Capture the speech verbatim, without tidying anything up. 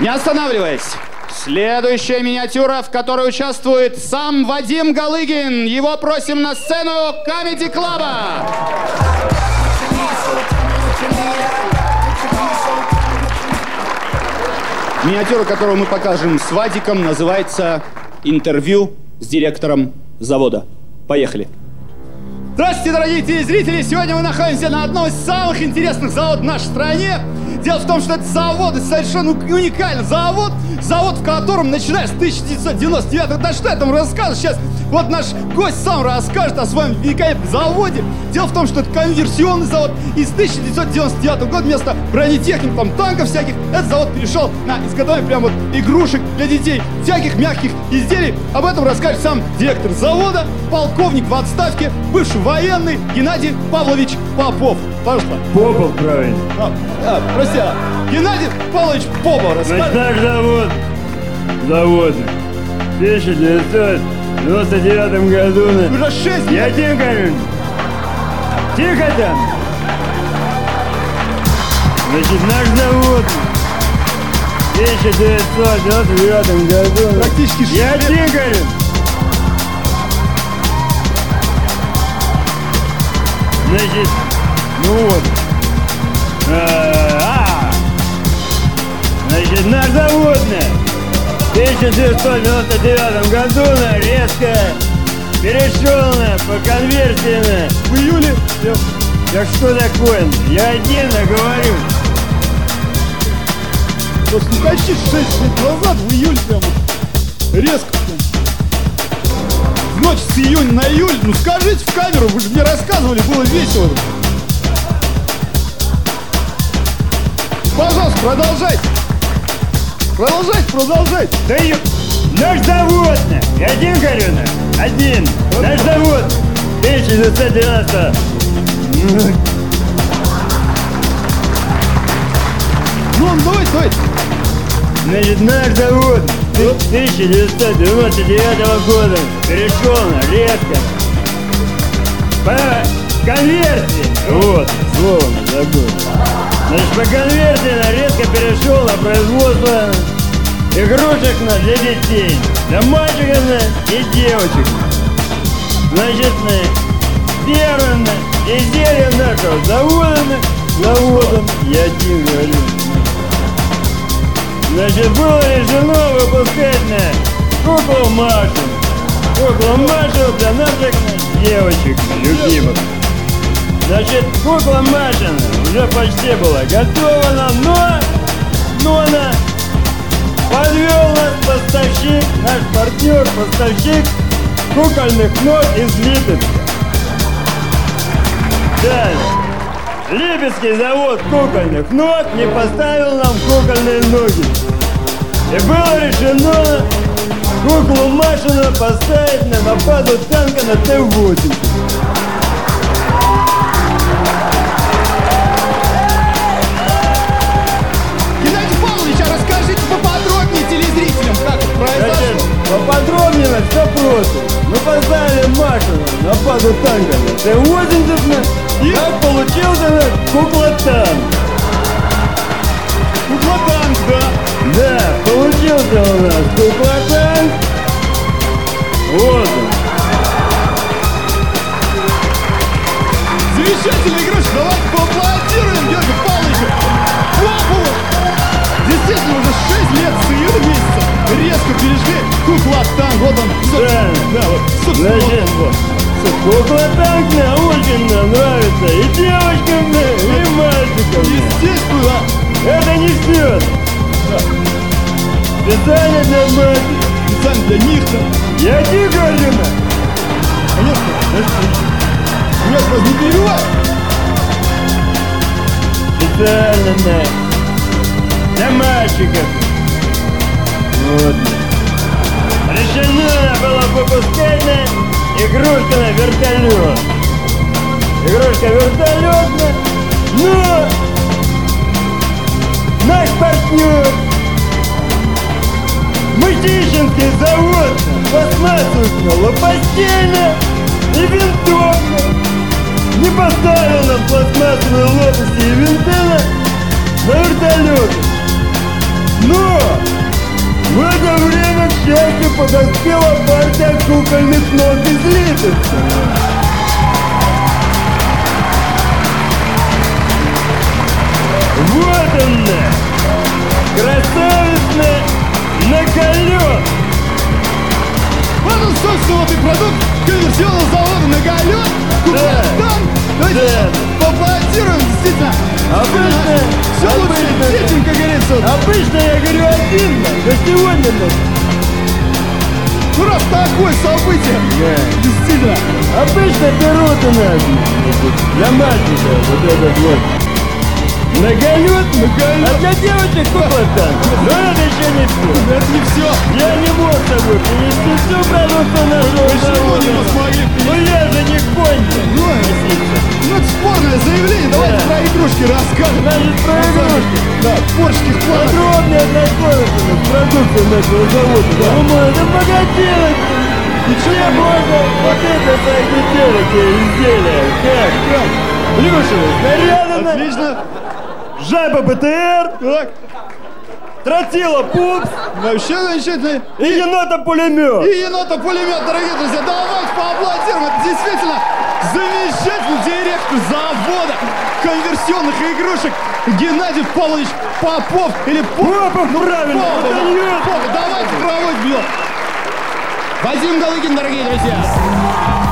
Не останавливаясь. Следующая миниатюра, в которой участвует сам Вадим Галыгин. Его просим на сцену Comedy Club'а. Миниатюра, которую мы покажем с Вадиком, называется «Интервью с директором завода». Поехали. Здравствуйте, дорогие телезрители! Сегодня мы находимся на одном из самых интересных заводов в нашей стране. Дело в том, что это завод, это совершенно уникальный завод, завод, в котором, начиная с тысяча девятьсот девяносто девятого, да что я там рассказываю сейчас, вот наш гость сам расскажет о своем великолепном заводе. Дело в том, что это конверсионный завод, и с тысяча девятьсот девяносто девятого года вместо бронетехник, там, танков всяких, этот завод перешел на изготовление прям вот игрушек для детей, всяких мягких изделий. Об этом расскажет сам директор завода, полковник в отставке, бывший военный Геннадий Павлович Попов. Пожалуйста. Попов, правильно. А, а, прости, а, Геннадий Павлович Попов расскажет. Значит, так зовут заводный. В тысяча девятьсот девяносто девятом году... Уже шесть Я лет. тихо, тихо там. Значит, наш завод в тысяча девятьсот девяносто девятом году... Практически шесть Я лет. тихо. Значит, ну вот. А-а-а. Значит, наш заводный в тысяча девятьсот девяносто девятом году на резко перешел на по конверсии на В июле. так что такое? Я отдельно говорю. Вот, ну почти шесть лет назад, в июле прямо резко прям. В ночь с июня на июль, ну скажите в камеру, вы же мне рассказывали, было весело. Пожалуйста, продолжайте. Продолжайте, продолжайте. Да ё... Наш завод, на. Я один говорю, на. Один. Наш завод тысяча девятьсот девяносто. Ну, давайте, давайте. Значит, наш завод тысяча девятьсот девяносто девятого года перешел на резко по конверсии. Вот, слово забыл. Значит, по конверсии на резко перешел на производство игрушек на для детей, для мальчиков на и девочек. Значит, на первым на изделием нашего завода, на заводом, я один говорю. Значит, было решено выпускать на куклу Машу. Куклу Машу для наших девочек любимых. Значит, кукла Маша уже почти была готова, но, но она подвел нас поставщик, наш партнер, поставщик кукольных ног из Липецка. Да, Липецкий завод кукольных ног не поставил нам кукольные ноги. И было решено куклу Машину поставить на нападу танка на Т восемь. Геннадий Павлович, а расскажите поподробнее телезрителям, как это произошло. Значит, поподробнее на все просто. Мы поставили Машину на нападу танка на Т восемьдесят, и как получился наш кукла-танк. Кукла-танк, да. Да, получился у нас кукла-танк. Вот он. Замечательная игрушка, давайте поаплодируем Георгию Павловичу Попову. Действительно, уже шесть лет с июля месяца резко перешли кукла-танк. Вот он, собственно, Да. да, вот, собственно, Значит, вот, вот. кукла-танк мне очень нам нравится и девочкам, да, и мальчикам. Естественно, да. Это не все. Специально для мальчиков. Специально для них, да. Я тебе говорю, на. Конечно, конечно. Меня сразу не перебивай. Специально, да. Для мальчиков. Вот. Решено было выпускать на игрушка на вертолет. Игрушка вертолетная, но наш партнер Мытищинский завод пластмассовых лопастельная и винтовка не поставил нам пластмассовые лопасти и винты на вертолеты. Но подоспела партия кукольных ног из Липецка. Вот она, красавица на колёс. Вот он, собственно, вот и продукт конверсионного завода «Наголёт». Да, Давайте да. поаплодируем, действительно. Обычно, Все лучше, обычно- детям, как говорится. Обычно я говорю один, но сегодня мы. Ну, раз такое событие, Да. действительно. Обычно берут у нас для мальчика вот этот вот наголёт, а для девочек кукла-танк. Но это еще не все. Это не все. Я не мог с собой принести всю продукцию нашего Почему не завода. смогли Ну я же не кончил. Ну, ну, это спорное заявление. Давайте Да. про игрушки расскажем. Значит, про игрушки. Да, творческих планов. Подробнее ознакомиться с продукцией нашего завода. Да. Думаю, это магазин. И че можно вот это сагителики изделия? Как? Как? Плюшевые снаряды. Отлично. Жаба БТР. Так, Тротила Пупс. вообще замечательно. И енота-пулемет. И енота-пулемет, дорогие друзья. Давайте поаплодируем. Это действительно замечательный директор завода конверсионных игрушек Геннадий Павлович Попов. Или Попов. Попов, правильно. Попов, Это да. нет. Попов. Давайте проводим его. Вадим Галыгин, дорогие друзья.